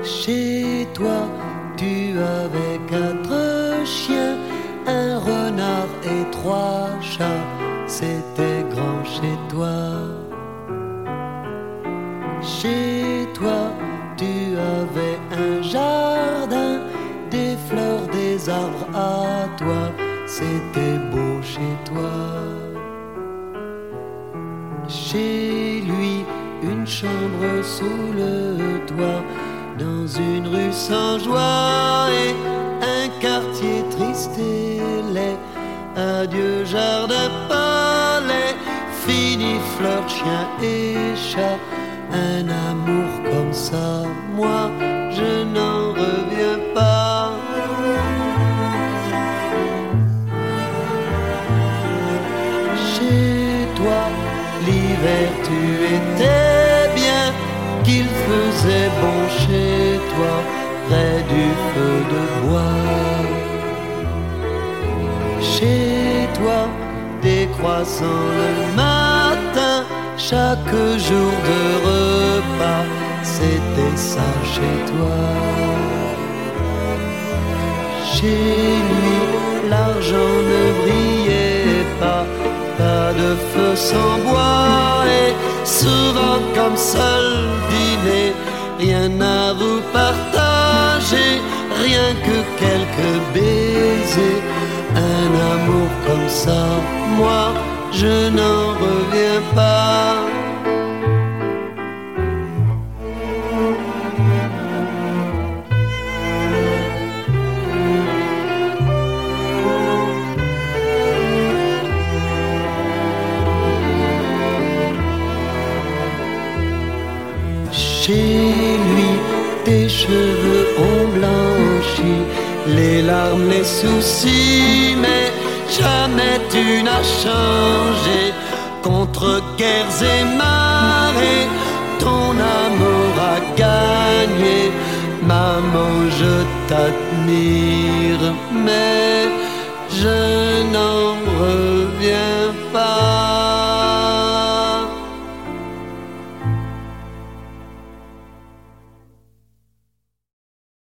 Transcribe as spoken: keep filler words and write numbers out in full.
Chez toi, tu avais quatre chiens, un renard et trois chats. C'était grand chez toi. Chez toi, tu avais un jardin, des fleurs, des arbres à toi. C'était beau chez toi. Chez lui, une chambre sous le toit, dans une rue sans joie et un quartier triste et laid. Adieu jardin, palais, fini fleurs, chiens et chats. Un amour comme ça, moi, je n'en reviens pas. Chez toi, l'hiver, tu étais bien, qu'il faisait bon chez toi, près du feu de bois. Chez toi, des croissants le matin, chaque jour de repas, c'était ça chez toi. Chez lui, l'argent ne brillait pas, pas de feu sans bois, et souvent comme seul dîner, rien à vous partager, rien que quelques baisers. Un amour comme ça, moi, je n'en reviens pas. Chez lui, tes cheveux ont blanchi, les larmes, les soucis, mais jamais tu n'as changé. Contre guerres et marées, ton amour a gagné. Maman, je t'admire, mais je n'en